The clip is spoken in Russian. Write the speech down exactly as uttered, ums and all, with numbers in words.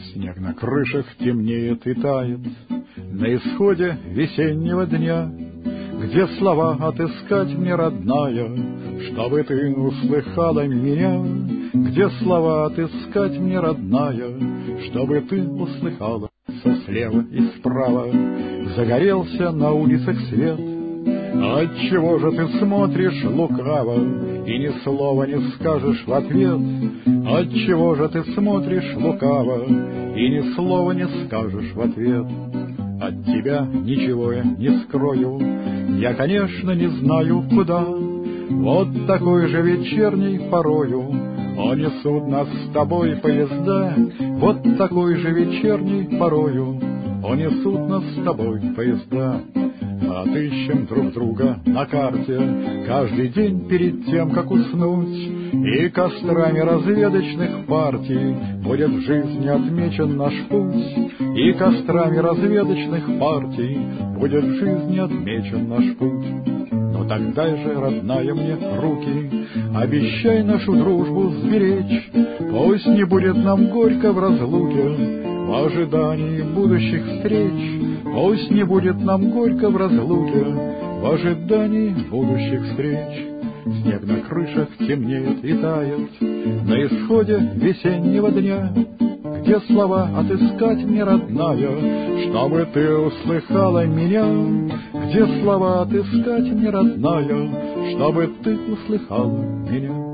Снег на крышах темнеет и тает на исходе весеннего дня. Где слова отыскать мне, родная, чтобы ты услыхала меня? Где слова отыскать мне, родная, чтобы ты услыхала? Слева и справа загорелся на улицах свет. Отчего же ты смотришь лукаво и ни слова не скажешь в ответ? Отчего же ты смотришь лукаво и ни слова не скажешь в ответ? От тебя ничего я не скрою, я, конечно, не знаю куда. Вот такой же вечерней порою о, несут нас с тобой поезда. Вот такой же вечерней порою о, несут нас с тобой поезда. Отыщем друг друга на карте каждый день перед тем, как уснуть, и кострами разведочных партий будет в жизни отмечен наш путь, и кострами разведочных партий будет в жизни отмечен наш путь. Но тогда же, родная, мне руки, обещай нашу дружбу сберечь, пусть не будет нам горько в разлуке в ожидании будущих встреч. Пусть не будет нам горько в разлуке в ожидании будущих встреч. Снег на крышах темнеет и тает на исходе весеннего дня. Где слова отыскать мне, родная, чтобы ты услыхала меня? Где слова отыскать мне, родная, чтобы ты услыхала меня?